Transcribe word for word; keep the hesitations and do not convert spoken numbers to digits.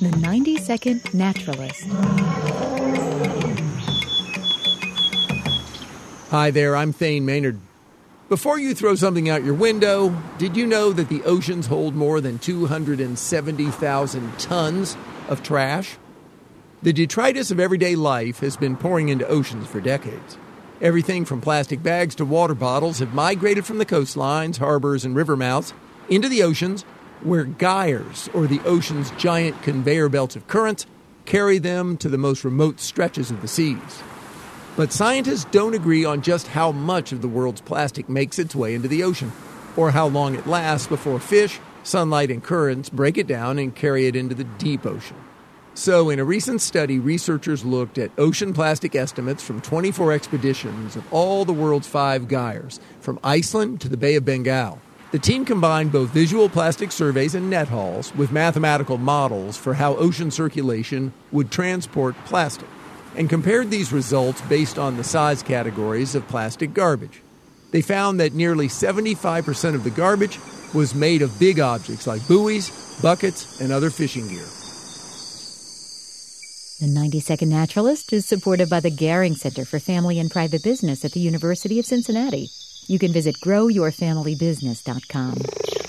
The ninety-second Naturalist. Hi there, I'm Thane Maynard. Before you throw something out your window, did you know that the oceans hold more than two hundred seventy thousand tons of trash? The detritus of everyday life has been pouring into oceans for decades. Everything from plastic bags to water bottles have migrated from the coastlines, harbors, and river mouths into the oceans, where gyres, or the ocean's giant conveyor belts of currents, carry them to the most remote stretches of the seas. But scientists don't agree on just how much of the world's plastic makes its way into the ocean, or how long it lasts before fish, sunlight, and currents break it down and carry it into the deep ocean. So, in a recent study, researchers looked at ocean plastic estimates from twenty-four expeditions of all the world's five gyres, from Iceland to the Bay of Bengal. The team combined both visual plastic surveys and net hauls with mathematical models for how ocean circulation would transport plastic, and compared these results based on the size categories of plastic garbage. They found that nearly seventy-five percent of the garbage was made of big objects like buoys, buckets, and other fishing gear. The ninety-second Naturalist is supported by the Gehring Center for Family and Private Business at the University of Cincinnati. You can visit grow your family business dot com.